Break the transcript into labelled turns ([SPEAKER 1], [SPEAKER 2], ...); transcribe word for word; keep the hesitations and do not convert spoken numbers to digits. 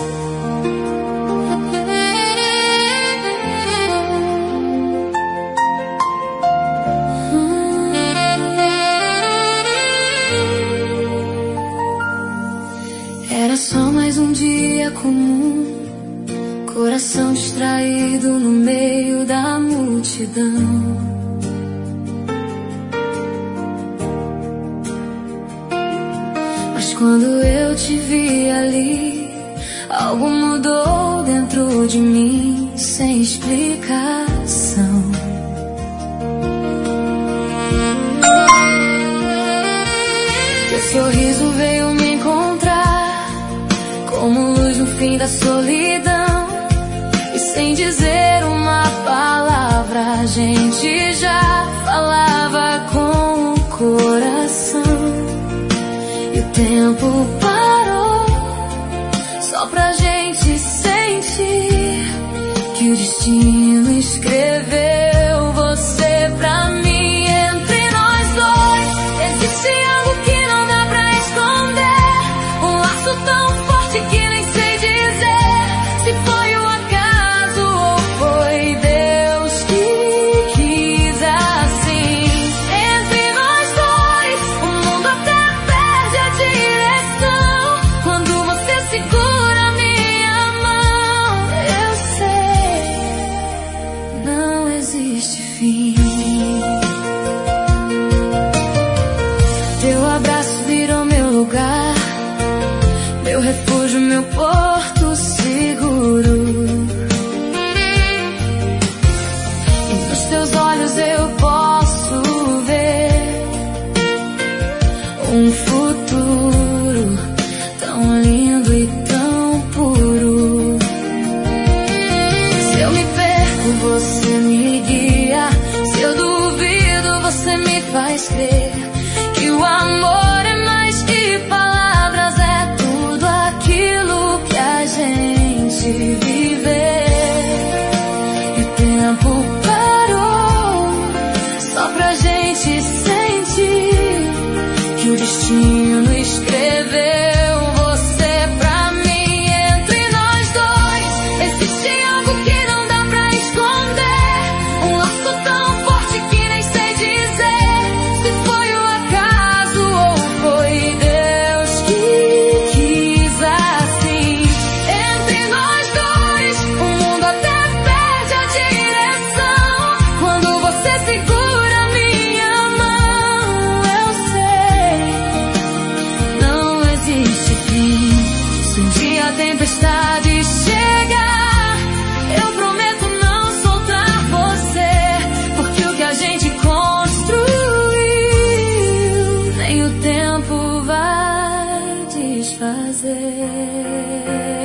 [SPEAKER 1] Era só mais um dia comum, coração distraído no meio da multidão. Mas quando eu te vi ali, algo mudou dentro de mim sem explicação. Teu sorriso veio me encontrar como luz no fim da solidão. E sem dizer uma palavra, a gente já falava com o coração. E o tempo parou só pra gente sentir que o destino escreveu você pra mim. Entre nós dois existe algo que não dá pra esconder, um laço tão forte que nem sei dizer se foi o acaso ou foi Deus que quis assim. Entre nós dois o mundo até perde a direção quando você segura minha mão. Eu sei, não existe fim. Teu abraço virou meu lugar, meu refúgio, meu porto seguro. E nos teus olhos eu posso ver um futuro tão lindo e tão puro. Se eu me perco, você me guia. Se eu duvido, você me faz crer que o amor é mais que palavras, é tudo aquilo que a gente vive. E o tempo parou só pra gente sentir que o destino escreveu você pra mim. Entre nós dois existe algo que não dá pra esconder, um laço tão forte que nem sei dizer se foi o acaso ou foi Deus que quis assim. Entre nós dois o mundo até perde a direção quando você segura minha mão. Eu sei, não existe fim. Se um dia a tempestade chegar, eu prometo não soltar você, porque o que a gente construiu nem o tempo vai desfazer.